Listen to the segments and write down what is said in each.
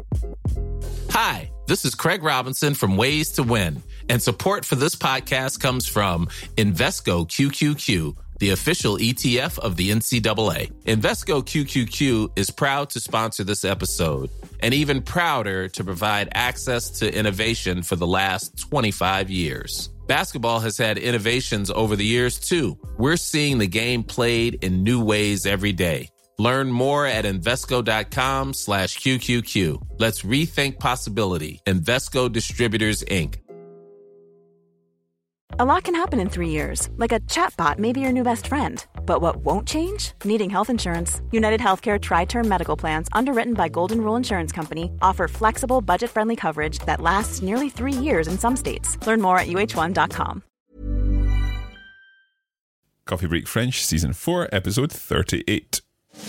Hi, this is Craig Robinson from Ways to Win, and support for this podcast comes from Invesco QQQ, the official ETF of the NCAA. Invesco QQQ is proud to sponsor this episode, and even prouder to provide access to innovation for the last 25 years. Basketball has had innovations over the years, too. We're seeing the game played in new ways every day. Learn more at Invesco.com/QQQ. Let's rethink possibility. Invesco Distributors, Inc. A lot can happen in 3 years, like a chatbot may be your new best friend. But what won't change? Needing health insurance. United Healthcare Tri-Term Medical Plans, underwritten by Golden Rule Insurance Company, offer flexible, budget-friendly coverage that lasts nearly 3 years in some states. Learn more at UH1.com. Coffee Break French, Season 4, Episode 38.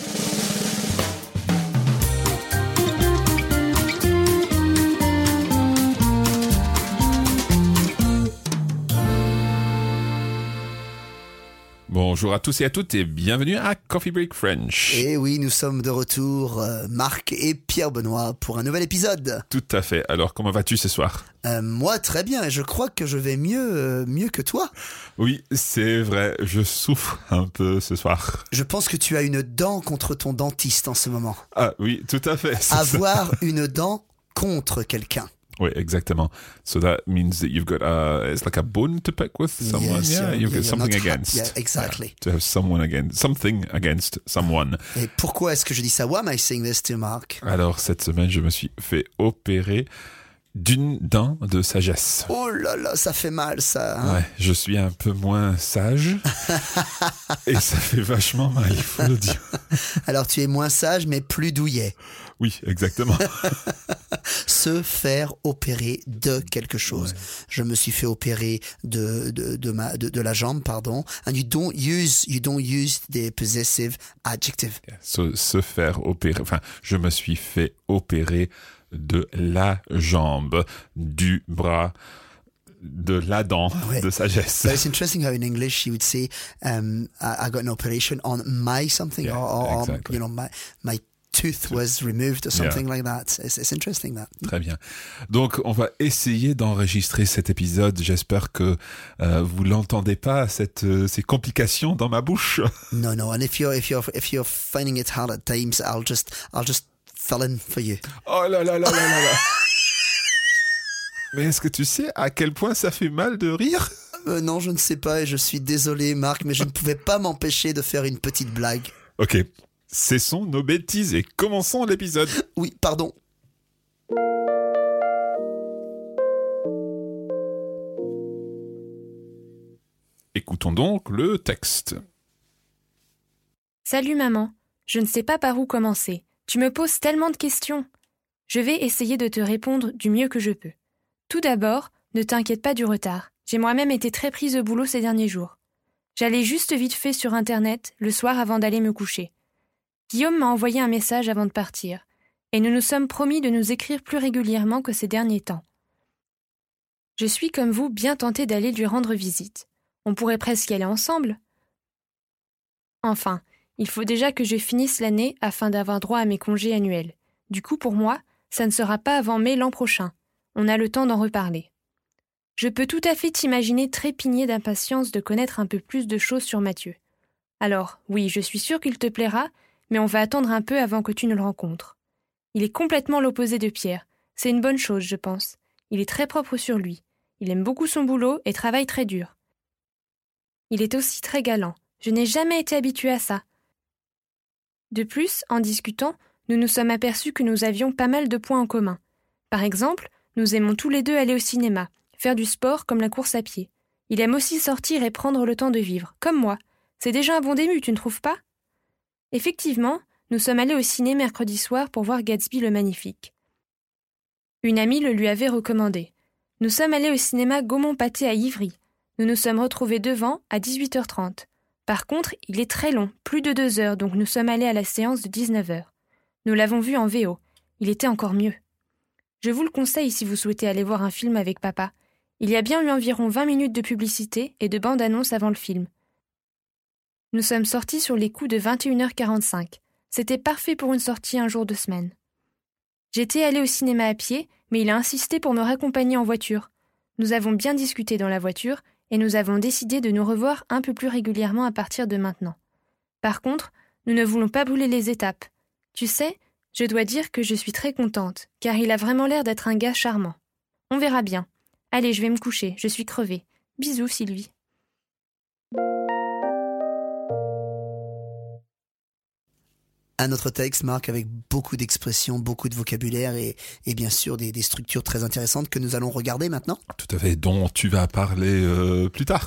Bonjour à tous et à toutes et bienvenue à Coffee Break French. Et oui, nous sommes de retour, Marc et Pierre-Benoît, pour un nouvel épisode. Tout à fait. Alors, comment vas-tu ce soir ? Moi, très bien, et je crois que je vais mieux que toi. Oui, c'est vrai, je souffre un peu ce soir. Je pense que tu as une dent contre ton dentiste en ce moment. Ah oui, tout à fait. Avoir une dent contre quelqu'un. Oui, exactement. So that means that you've got it's like a bone to pick with someone. Yes, you've got something against. Yeah, exactly. To have something against someone. Et pourquoi est-ce que je dis ça? Why am I saying this to Mark? Alors, cette semaine, je me suis fait opérer d'une dent de sagesse. Oh là là, ça fait mal ça. Hein? Ouais, je suis un peu moins sage et ça fait vachement mal, il faut le dire. Alors tu es moins sage mais plus douillet. Oui, exactement. Se faire opérer de quelque chose. Ouais. Je me suis fait opérer de la jambe, pardon. And you don't use the possessive adjective. Yeah. So, se faire opérer. Enfin, je me suis fait opérer de la jambe, du bras, de la dent, de sagesse. So it's interesting how in English you would say, I got an operation on my something, or exactly. my tooth was removed or something like that. It's interesting that. Très bien. Donc, on va essayer d'enregistrer cet épisode. J'espère que vous l'entendez pas, ces complications dans ma bouche. No. And if you're finding it hard at times, I'll just fill in for you. Oh là là là là là là. Mais est-ce que tu sais à quel point ça fait mal de rire ? Non, je ne sais pas et je suis désolé, Marc, mais je ne pouvais pas m'empêcher de faire une petite blague. Ok. Cessons nos bêtises et commençons l'épisode. Oui, pardon. Écoutons donc le texte. Salut maman, je ne sais pas par où commencer. Tu me poses tellement de questions. Je vais essayer de te répondre du mieux que je peux. Tout d'abord, ne t'inquiète pas du retard. J'ai moi-même été très prise au boulot ces derniers jours. J'allais juste vite fait sur Internet le soir avant d'aller me coucher. Guillaume m'a envoyé un message avant de partir, et nous nous sommes promis de nous écrire plus régulièrement que ces derniers temps. Je suis comme vous bien tentée d'aller lui rendre visite. On pourrait presque y aller ensemble. Enfin, il faut déjà que je finisse l'année afin d'avoir droit à mes congés annuels. Du coup, pour moi, ça ne sera pas avant mai l'an prochain. On a le temps d'en reparler. Je peux tout à fait t'imaginer trépigner d'impatience de connaître un peu plus de choses sur Mathieu. Alors, oui, je suis sûre qu'il te plaira, mais on va attendre un peu avant que tu ne le rencontres. Il est complètement l'opposé de Pierre. C'est une bonne chose, je pense. Il est très propre sur lui. Il aime beaucoup son boulot et travaille très dur. Il est aussi très galant. Je n'ai jamais été habituée à ça. De plus, en discutant, nous nous sommes aperçus que nous avions pas mal de points en commun. Par exemple, nous aimons tous les deux aller au cinéma, faire du sport comme la course à pied. Il aime aussi sortir et prendre le temps de vivre, comme moi. C'est déjà un bon début, tu ne trouves pas ? Effectivement, nous sommes allés au ciné mercredi soir pour voir Gatsby le Magnifique. Une amie le lui avait recommandé. Nous sommes allés au cinéma Gaumont-Pathé à Ivry. Nous nous sommes retrouvés devant à 18h30. Par contre, il est très long, plus de 2 heures, donc nous sommes allés à la séance de 19h. Nous l'avons vu en VO. Il était encore mieux. Je vous le conseille si vous souhaitez aller voir un film avec papa. Il y a bien eu environ 20 minutes de publicité et de bande-annonce avant le film. Nous sommes sortis sur les coups de 21h45. C'était parfait pour une sortie un jour de semaine. J'étais allée au cinéma à pied, mais il a insisté pour me raccompagner en voiture. Nous avons bien discuté dans la voiture et nous avons décidé de nous revoir un peu plus régulièrement à partir de maintenant. Par contre, nous ne voulons pas brûler les étapes. Tu sais, je dois dire que je suis très contente, car il a vraiment l'air d'être un gars charmant. On verra bien. Allez, je vais me coucher, je suis crevée. Bisous, Sylvie. Un autre texte, Marc, avec beaucoup d'expressions, beaucoup de vocabulaire et bien sûr des structures très intéressantes que nous allons regarder maintenant. Tout à fait, dont tu vas parler plus tard.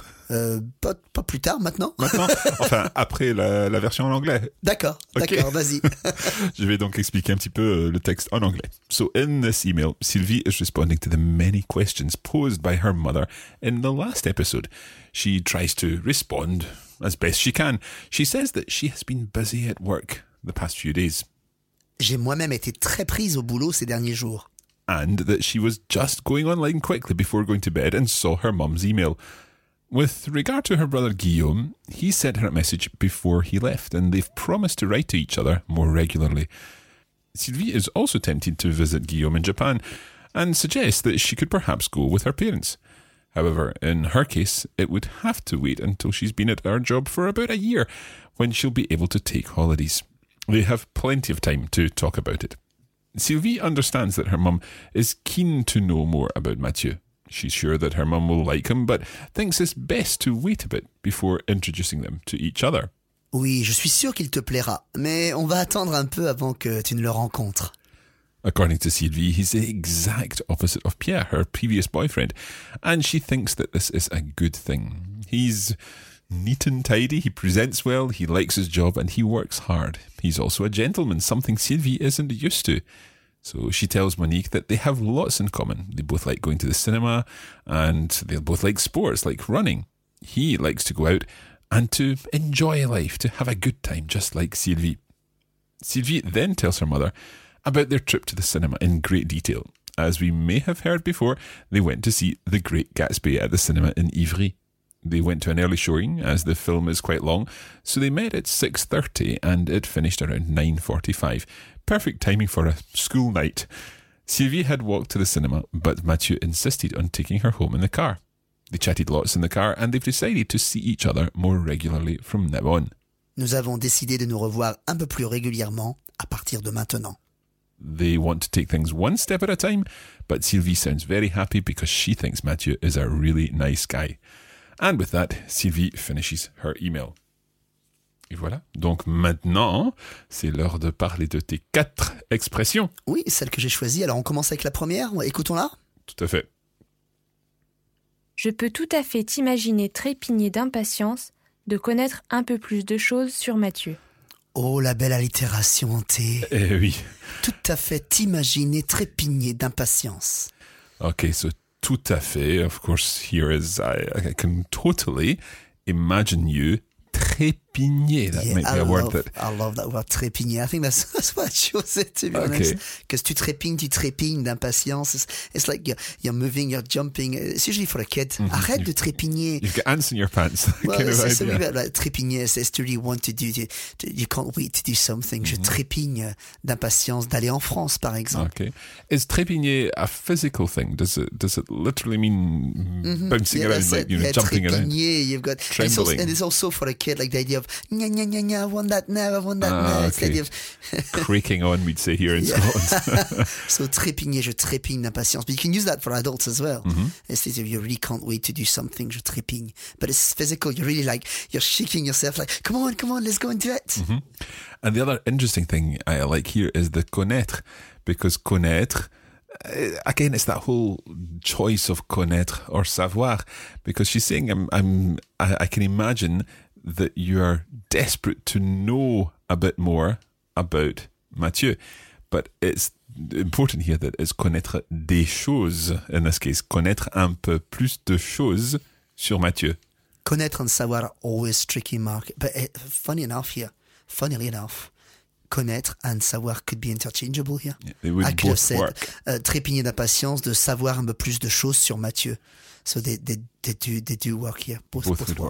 Pas plus tard, maintenant. Maintenant, enfin, après la version en anglais. D'accord, Okay. d'accord, vas-y. Je vais donc expliquer un petit peu le texte en anglais. So in this email, Sylvie is responding to the many questions posed by her mother in the last episode. She tries to respond as best she can. She says that she has been busy at work the past few days. J'ai moi-même été très prise au boulot ces derniers jours. And that she was just going online quickly before going to bed and saw her mum's email. With regard to her brother Guillaume, he sent her a message before he left, and they've promised to write to each other more regularly. Sylvie is also tempted to visit Guillaume in Japan and suggests that she could perhaps go with her parents. However, in her case, it would have to wait until she's been at her job for about a year, when she'll be able to take holidays. They have plenty of time to talk about it. Sylvie understands that her mum is keen to know more about Mathieu. She's sure that her mum will like him, but thinks it's best to wait a bit before introducing them to each other. Oui, je suis sûr qu'il te plaira, mais on va attendre un peu avant que tu ne le rencontres. According to Sylvie, he's the exact opposite of Pierre, her previous boyfriend, and she thinks that this is a good thing. He's neat and tidy, he presents well, he likes his job, and he works hard. He's also a gentleman, something Sylvie isn't used to. So she tells Monique that they have lots in common. They both like going to the cinema, and they both like sports, like running. He likes to go out and to enjoy life, to have a good time, just like Sylvie. Sylvie then tells her mother about their trip to the cinema in great detail. As we may have heard before, they went to see The Great Gatsby at the cinema in Ivry. They went to an early showing, as the film is quite long, so they met at 6:30 and it finished around 9:45. Perfect timing for a school night. Sylvie had walked to the cinema, but Mathieu insisted on taking her home in the car. They chatted lots in the car and they've decided to see each other more regularly from now on. Nous avons décidé de nous revoir un peu plus régulièrement à partir de maintenant. They want to take things one step at a time, but Sylvie sounds very happy because she thinks Mathieu is a really nice guy. And with that, Sylvie finishes her email. Et voilà. Donc maintenant, c'est l'heure de parler de tes 4 expressions. Oui, celle que j'ai choisie. Alors on commence avec la première. Écoutons-la. Tout à fait. Je peux tout à fait t'imaginer trépigner d'impatience de connaître un peu plus de choses sur Mathieu. Oh, la belle allitération en T. Eh oui. Tout à fait t'imaginer trépigner d'impatience. Okay, so tout à fait, of course, here is, I can totally imagine you trépigner. That might be a word that... I love that word, trépigner. I think that's why I chose it, to be honest. Because tu trépignes d'impatience. It's like you're moving, you're jumping. It's usually for a kid. Mm-hmm. Arrête de trépigner. You've got ants in your pants. Well, kind of c'est idea. about like, trépigner. C'est to really want to do. You can't wait to do something. Mm-hmm. Je trépigne d'impatience d'aller en France, par exemple. Okay. Is trépigner a physical thing? Does it literally mean bouncing around, like, jumping around? You've got trembling. And it's also for a kid, like the idea of nya nya nya nya. I want that now. I want that now. It's the idea of creaking on, we'd say here in Scotland. So trépigner, je trépigne d'impatience. But you can use that for adults as well. Mm-hmm. It's the idea of you really can't wait to do something. Je trépigne. But it's physical. You're really like you're shaking yourself. Like come on, let's go and do it. Mm-hmm. And the other interesting thing I like here is the connaître, because connaître. Again, it's that whole choice of connaître or savoir, because she's saying, I can imagine that you're desperate to know a bit more about Mathieu, but it's important here that it's connaître des choses, in this case, connaître un peu plus de choses sur Mathieu. Connaître and savoir, always tricky, Mark, but funnily enough, connaître and savoir could be interchangeable here. Yeah, they would I could have both said work. Trépigner d'impatience de savoir un peu plus de choses sur Mathieu. So they do work here. Both would work.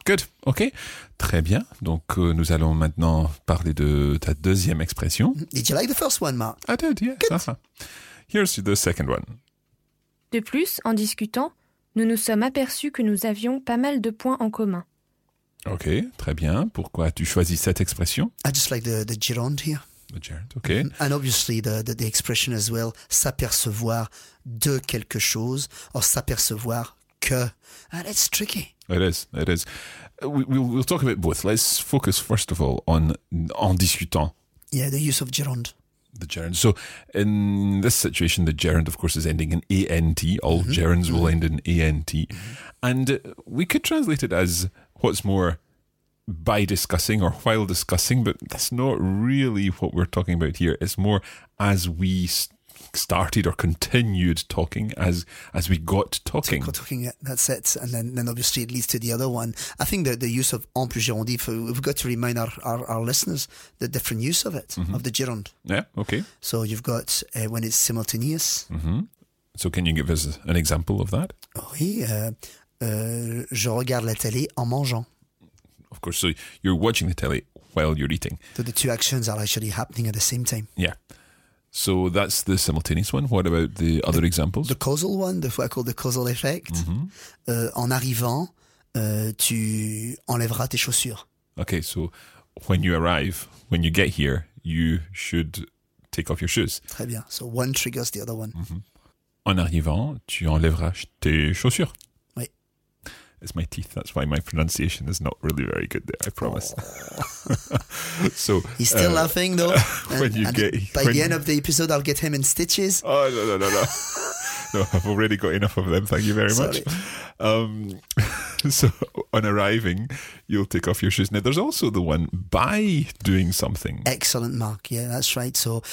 Good. OK. Très bien. Donc, nous allons maintenant parler de ta deuxième expression. Did you like the first one, Mark? I did, yes. Uh-huh. Here's the second one. De plus, en discutant, nous nous sommes aperçus que nous avions pas mal de points en commun. OK, très bien. Pourquoi as-tu choisi cette expression? I just like the gerund here. The gerund, OK. And obviously the expression as well, s'apercevoir de quelque chose or s'apercevoir que. And it's tricky. It is. We'll talk about both. Let's focus first of all on en discutant. Yeah, the use of gerund. The gerund. So in this situation, the gerund, of course, is ending in ANT. All gerunds will end in ANT. And we could translate it as what's more by discussing or while discussing, but that's not really what we're talking about here. It's more as we started or continued talking, as we got talking. Yeah, that's it. And then obviously it leads to the other one. I think that the use of en plus gerondif, we've got to remind our listeners the different use of it, of the gerund. Yeah, okay. So you've got when it's simultaneous. So can you give us an example of that? Oui, je regarde la télé en mangeant. Of course, so you're watching the telly while you're eating. So the two actions are actually happening at the same time. Yeah. So that's the simultaneous one. What about the other examples? The causal one, what I call the causal effect. En arrivant, tu enlèveras tes chaussures. Okay, so when you arrive, when you get here, you should take off your shoes. Très bien. So one triggers the other one. En arrivant, tu enlèveras tes chaussures. Oui. It's my teeth. That's why my pronunciation is not really very good there, I promise. So he's still laughing though. When you get by the end of the episode, I'll get him in stitches. Oh, no. No, I've already got enough of them. Thank you very much. So on arriving, you'll take off your shoes. Now, there's also the one by doing something. Excellent, Mark. Yeah, that's right. So,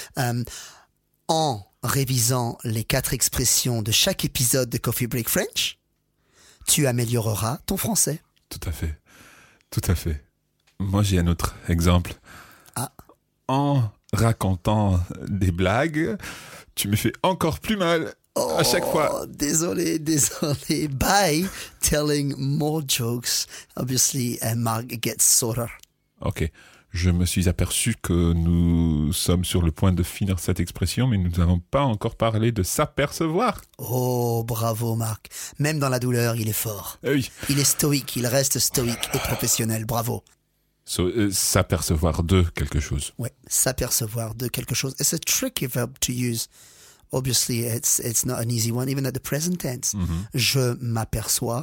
en révisant les 4 expressions de chaque épisode de Coffee Break French, tu amélioreras ton français. Tout à fait. Moi, j'ai un autre exemple. Ah. En racontant des blagues, tu me fais encore plus mal à chaque fois. Désolé. By telling more jokes, obviously, Mark gets sorter. OK. Je me suis aperçu que nous sommes sur le point de finir cette expression, mais nous n'avons pas encore parlé de s'apercevoir. Oh, bravo, Marc. Même dans la douleur, il est fort. Oui. Il est stoïque, il reste stoïque et professionnel. Bravo. So, s'apercevoir de quelque chose. Ouais, s'apercevoir de quelque chose. It's a tricky verb to use. Obviously, it's not an easy one, even at the present tense. Je m'aperçois.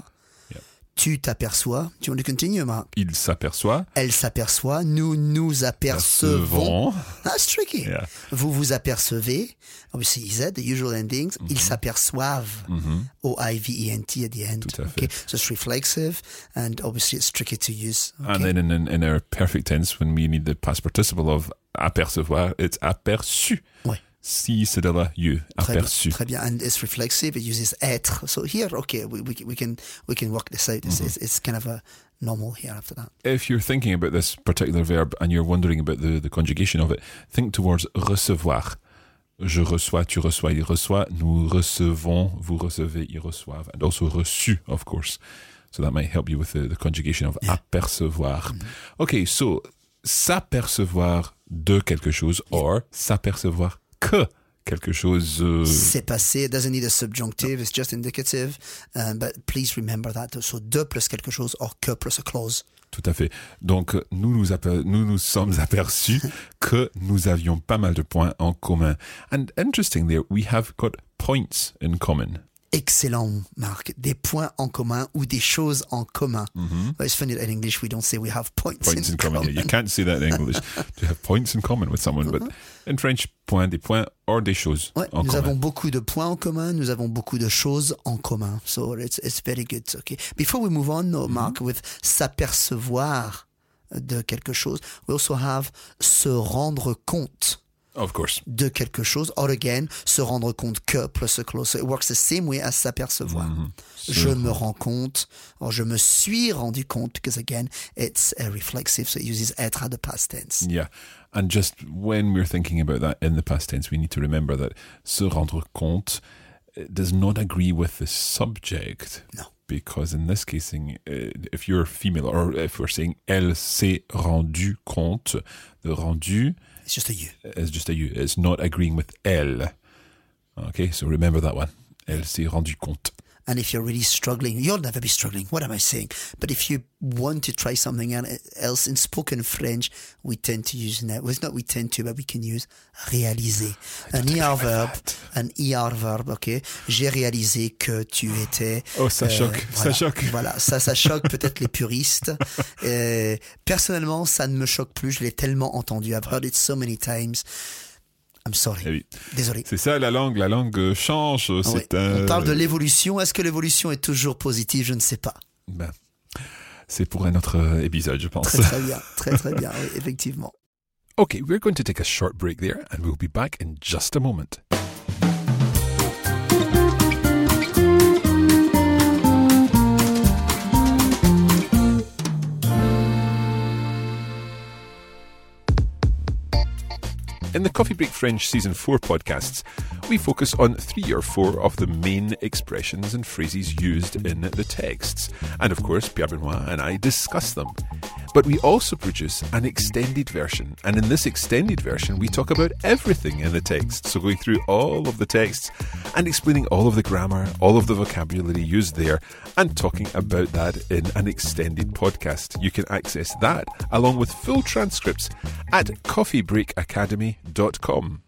Tu t'aperçois. Do you want to continue, Mark? Il s'aperçoit. Elle s'aperçoit. Nous nous apercevons. That's tricky. Yeah. Vous vous apercevez. Obviously, EZ, the usual endings. Ils s'aperçoivent. O-I-V-E-N-T at the end. Tout à fait. Okay. So it's reflexive, and obviously it's tricky to use. Okay. And then in our perfect tense, when we need the past participle of apercevoir, it's aperçu. Ouais. Si c'est de là, you, aperçu. Très bien. And it's reflexive. It uses être. So here, okay, we can work this out. It's kind of a normal here after that. If you're thinking about this particular verb and you're wondering about the conjugation of it, think towards recevoir. Je reçois, tu reçois, il reçoit. Nous recevons, vous recevez, ils reçoivent. And also reçu, of course. So that might help you with the conjugation of apercevoir. Okay, so s'apercevoir de quelque chose or s'apercevoir que quelque chose. C'est passé. It doesn't need a subjunctive. It's just indicative. But please remember that. So de plus quelque chose or que plus a clause. Tout à fait. Donc, nous nous sommes aperçus que nous avions pas mal de points en commun. And interestingly, we have got points in common. Excellent, Marc. Des points en commun ou des choses en commun. But it's funny that in English we don't say we have points in common. Yeah, you can't say that in English. To have points in common with someone. But in French, des points or des choses en commun. Nous avons beaucoup de points en commun. Nous avons beaucoup de choses en commun. So it's very good. Okay. Before we move on, Marc, with s'apercevoir de quelque chose, we also have se rendre compte. Of course. De quelque chose, or again, se rendre compte que plus a clause. So it works the same way as s'apercevoir. Je me rends compte, or je me suis rendu compte, because again, it's a reflexive, so it uses être at the past tense. Yeah, and just when we're thinking about that in the past tense, we need to remember that se rendre compte does not agree with the subject. No. because in this case, if you're female, or if we're saying elle s'est rendu compte, the rendu It's just a you. is just a you. It's not agreeing with elle. Okay, so remember that one. Elle s'est rendu compte. And if you're really struggling, you'll never be struggling. What am I saying? But if you want to try something else in spoken French, we tend to use now. Well, it's not we tend to, but we can use réaliser. Un ER verb, ok? J'ai réalisé que tu étais. Oh, ça choque, voilà, ça choque. Voilà, ça choque peut-être les puristes. Personnellement, ça ne me choque plus. Je l'ai tellement entendu. I've heard it so many times. I'm sorry. Eh oui. Désolé. C'est ça la langue change. Ah oui. On parle de l'évolution. Est-ce que l'évolution est toujours positive? Je ne sais pas. Ben, c'est pour un autre épisode, je pense. Très bien, très bien, oui, effectivement. Okay, we're going to take a short break there and we'll be back in just a moment. In the Coffee Break French Season 4 podcasts, we focus on 3 or 4 of the main expressions and phrases used in the texts. And of course, Pierre Benoit and I discuss them. But we also produce an extended version. And in this extended version, we talk about everything in the text. So going through all of the texts and explaining all of the grammar, all of the vocabulary used there, and talking about that in an extended podcast. You can access that along with full transcripts at coffeebreakacademy.com.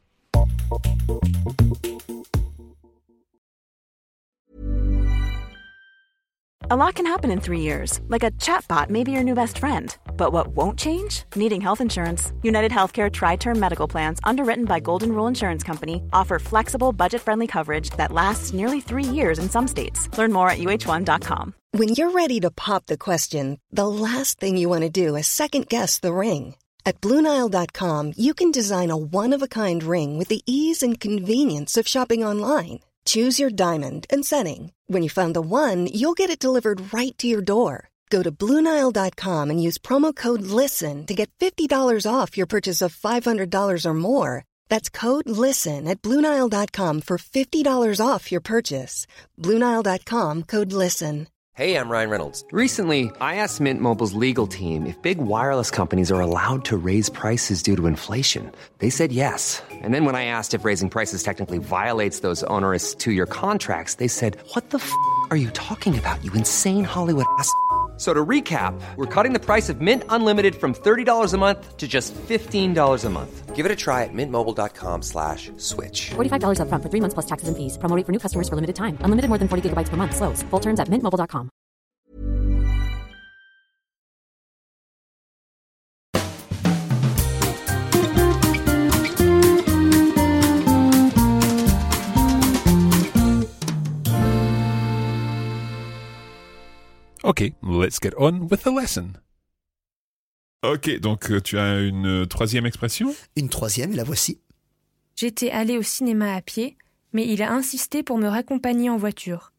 A lot can happen in 3 years, like a chatbot may be your new best friend. But what won't change? Needing health insurance. United Healthcare Tri-Term Medical Plans, underwritten by Golden Rule Insurance Company, offer flexible, budget-friendly coverage that lasts nearly 3 years in some states. Learn more at uh1.com. When you're ready to pop the question, the last thing you want to do is second-guess the ring. At BlueNile.com, you can design a one-of-a-kind ring with the ease and convenience of shopping online. Choose your diamond and setting. When you find the one, you'll get it delivered right to your door. Go to BlueNile.com and use promo code LISTEN to get $50 off your purchase of $500 or more. That's code LISTEN at BlueNile.com for $50 off your purchase. BlueNile.com, code LISTEN. Hey, I'm Ryan Reynolds. Recently, I asked Mint Mobile's legal team if big wireless companies are allowed to raise prices due to inflation. They said yes. And then when I asked if raising prices technically violates those onerous 2-year contracts, they said, "What the f*** are you talking about, you insane Hollywood ass?" So to recap, we're cutting the price of Mint Unlimited from $30 a month to just $15 a month. Give it a try at mintmobile.com/switch. $45 up front for 3 months plus taxes and fees. Promo rate for new customers for limited time. Unlimited more than 40 gigabytes per month. Slows full terms at mintmobile.com. Ok, let's get on with the lesson. Ok, donc tu as une troisième expression? Une troisième, et la voici. J'étais allée au cinéma à pied, mais il a insisté pour me raccompagner en voiture.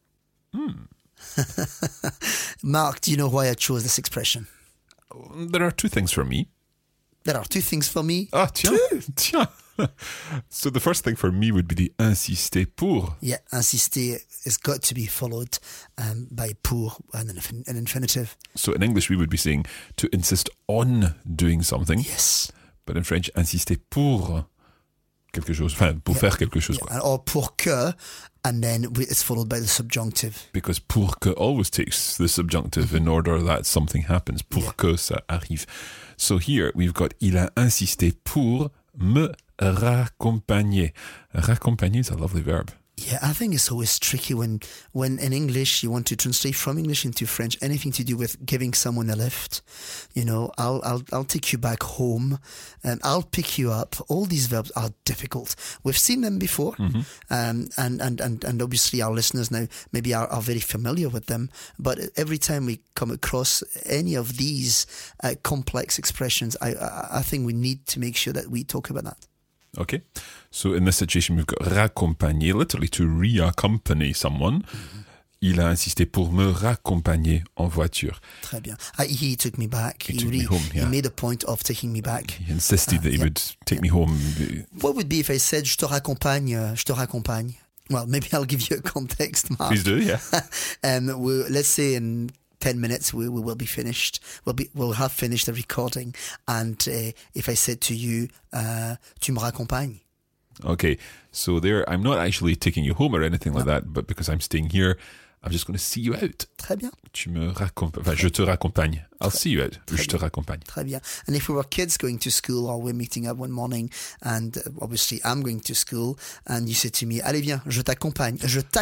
Mark, do you know why I chose this expression? There are 2 things for me. There are 2 things for me. Ah, tiens. So the first thing for me would be the insister pour. Yeah, insister has got to be followed by pour, an infinitive. So in English we would be saying to insist on doing something. Yes. But in French, insister pour quelque chose, enfin, pour faire quelque chose. Yeah. Or pour que, and then it's followed by the subjunctive. Because pour que always takes the subjunctive in order that something happens. Pour que ça arrive. So here we've got il a insisté pour me raccompagner. Raccompagner is a lovely verb. Yeah, I think it's always tricky when in English you want to translate from English into French, anything to do with giving someone a lift. You know, I'll take you back home and I'll pick you up. All these verbs are difficult. We've seen them before. And obviously our listeners now maybe are very familiar with them. But every time we come across any of these complex expressions, I think we need to make sure that we talk about that. Okay, so in this situation we've got raccompagner, literally to re-accompany someone. Il a insisté pour me raccompagner en voiture. Très bien. He took me back. He took me home, yeah. He made a point of taking me back. He insisted that he would take me home. What would be if I said je te raccompagne? Well, maybe I'll give you a context, Mark. Please do, yeah. Let's say in 10 minutes we will be finished. We'll have finished the recording. And if I said to you, tu me raccompagnes? Okay, so there, I'm not actually taking you home or anything like that, but because I'm staying here, I'm just going to see you out. Très bien. Tu me raccompagnes. Enfin, je te raccompagne. I'll see you out. Je te raccompagne. Très bien. And if we were kids going to school or we're meeting up one morning and obviously I'm going to school and you say to me, allez viens, je t'accompagne.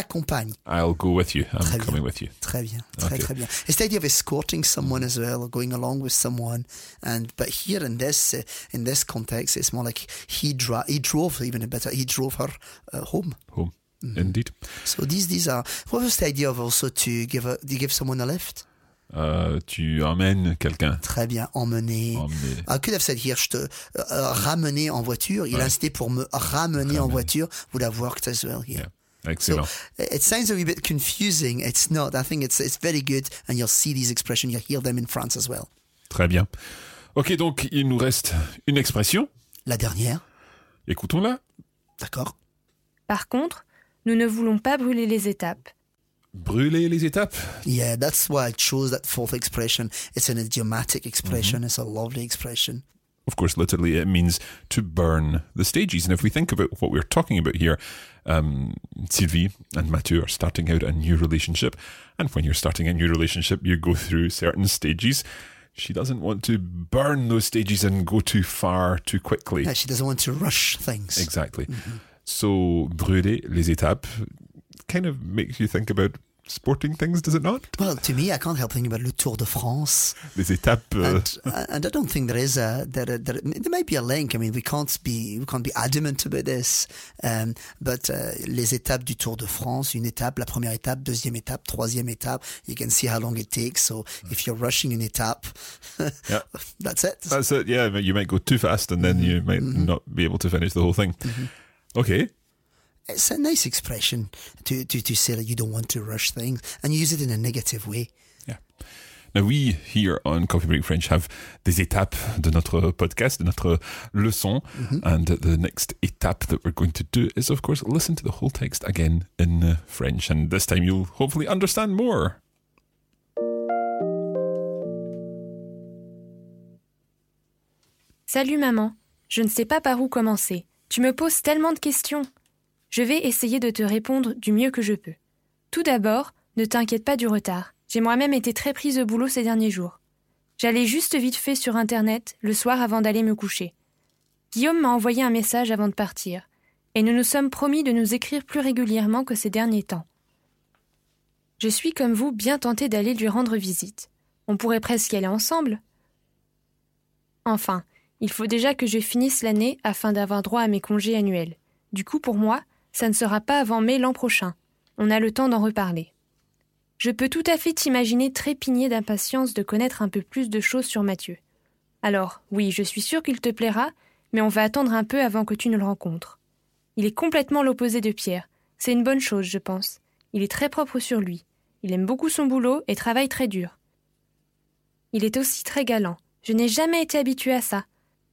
I'll go with you. I'm Très coming bien. with you. Très bien. Okay. Très bien. It's the idea of escorting someone as well or going along with someone. But here in this context, it's more like he drove even better. He drove her home. Home. Mm-hmm. Indeed. So these are. What was the idea of also to give someone a lift? Tu emmènes quelqu'un. Très bien, emmener. I could have said here, je te ramener en voiture. Il a insisté pour me ramener en voiture. Would have worked as well here. Yeah. Excellent. So, it sounds a wee bit confusing. It's not. I think it's very good, and you'll see these expressions. You'll hear them in France as well. Très bien. Ok, donc il nous reste une expression. La dernière. Écoutons-la. D'accord. Par contre, nous ne voulons pas brûler les étapes. Brûler les étapes. Yeah, that's why I chose that fourth expression. It's an idiomatic expression. It's a lovely expression. Of course, literally, it means to burn the stages. And if we think about what we're talking about here, Sylvie and Mathieu are starting out a new relationship. And when you're starting a new relationship, you go through certain stages. She doesn't want to burn those stages and go too far too quickly. Yeah, she doesn't want to rush things. Exactly. Mm-hmm. So, brûler les étapes kind of makes you think about sporting things, does it not? Well, to me, I can't help thinking about Le Tour de France. Les étapes. And I don't think there is there might be a link. I mean, we can't be adamant about this. But les étapes du Tour de France, une étape, la première étape, deuxième étape, troisième étape. You can see how long it takes. So if you're rushing une étape, yeah. That's it. That's it. Yeah, you might go too fast, and then you might not be able to finish the whole thing. Okay. It's a nice expression to say that you don't want to rush things, and you use it in a negative way. Yeah. Now, we here on Coffee Break French have des étapes de notre podcast, de notre leçon. And the next étape that we're going to do is, of course, listen to the whole text again in French. And this time you'll hopefully understand more. Salut maman, je ne sais pas par où commencer. Tu me poses tellement de questions. Je vais essayer de te répondre du mieux que je peux. Tout d'abord, ne t'inquiète pas du retard. J'ai moi-même été très prise au boulot ces derniers jours. J'allais juste vite fait sur Internet le soir avant d'aller me coucher. Guillaume m'a envoyé un message avant de partir, et nous nous sommes promis de nous écrire plus régulièrement que ces derniers temps. Je suis comme vous bien tentée d'aller lui rendre visite. On pourrait presque y aller ensemble. Enfin, il faut déjà que je finisse l'année afin d'avoir droit à mes congés annuels. Du coup, pour moi, ça ne sera pas avant mai l'an prochain. On a le temps d'en reparler. Je peux tout à fait t'imaginer trépigner d'impatience de connaître un peu plus de choses sur Mathieu. Alors, oui, je suis sûre qu'il te plaira, mais on va attendre un peu avant que tu ne le rencontres. Il est complètement l'opposé de Pierre. C'est une bonne chose, je pense. Il est très propre sur lui. Il aime beaucoup son boulot et travaille très dur. Il est aussi très galant. Je n'ai jamais été habituée à ça.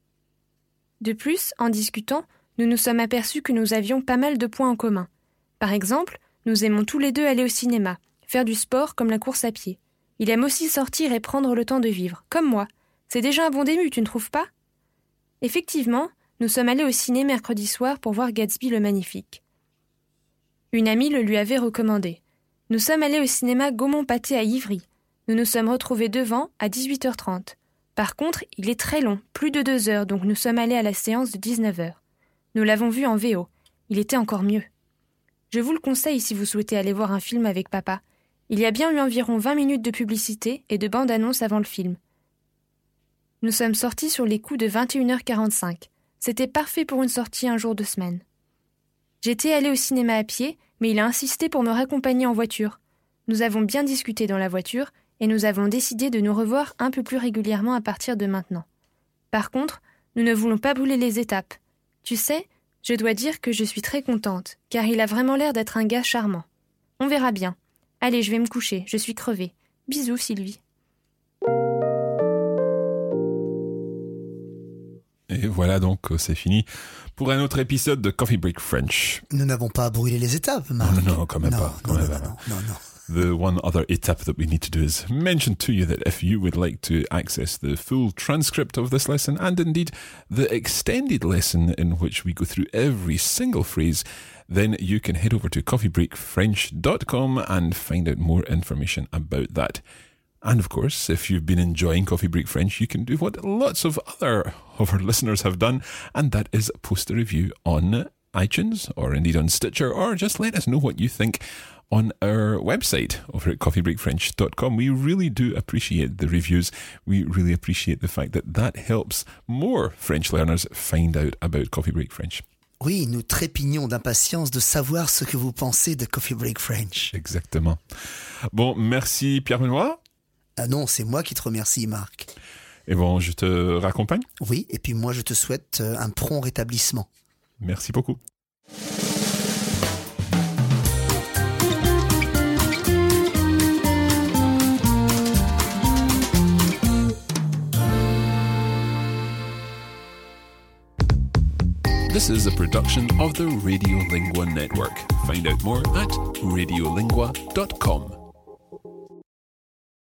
De plus, en discutant, nous nous sommes aperçus que nous avions pas mal de points en commun. Par exemple, nous aimons tous les deux aller au cinéma, faire du sport comme la course à pied. Il aime aussi sortir et prendre le temps de vivre, comme moi. C'est déjà un bon début, tu ne trouves pas ? Effectivement, nous sommes allés au ciné mercredi soir pour voir Gatsby le Magnifique. Une amie le lui avait recommandé. Nous sommes allés au cinéma Gaumont-Pathé à Ivry. Nous nous sommes retrouvés devant à 18h30. Par contre, il est très long, plus de 2 heures, donc nous sommes allés à la séance de 19h. Nous l'avons vu en VO. Il était encore mieux. Je vous le conseille si vous souhaitez aller voir un film avec papa. Il y a bien eu environ 20 minutes de publicité et de bande-annonce avant le film. Nous sommes sortis sur les coups de 21h45. C'était parfait pour une sortie un jour de semaine. J'étais allée au cinéma à pied, mais il a insisté pour me raccompagner en voiture. Nous avons bien discuté dans la voiture et nous avons décidé de nous revoir un peu plus régulièrement à partir de maintenant. Par contre, nous ne voulons pas brûler les étapes. Tu sais, je dois dire que je suis très contente, car il a vraiment l'air d'être un gars charmant. On verra bien. Allez, je vais me coucher, je suis crevée. Bisous, Sylvie. Et voilà donc, c'est fini pour un autre épisode de Coffee Break French. Nous n'avons pas brûlé les étapes, Marc. Non, quand même pas. Non. The one other étape that we need to do is mention to you that if you would like to access the full transcript of this lesson and indeed the extended lesson in which we go through every single phrase, then you can head over to coffeebreakfrench.com and find out more information about that. And of course, if you've been enjoying Coffee Break French, you can do what lots of other of our listeners have done, and that is post a review on iTunes or indeed on Stitcher, or just let us know what you think on our website over at coffeebreakfrench.com. We really do appreciate the reviews. We really appreciate the fact that that helps more French learners find out about Coffee Break French. Oui, nous trépignons d'impatience de savoir ce que vous pensez de Coffee Break French. Exactement. Bon, merci Pierre-Benoît. Ah non, c'est moi qui te remercie, Marc. Et bon, je te raccompagne. Oui, et puis moi je te souhaite un prompt rétablissement. Merci beaucoup. This is a production of the Radiolingua Network. Find out more at radiolingua.com.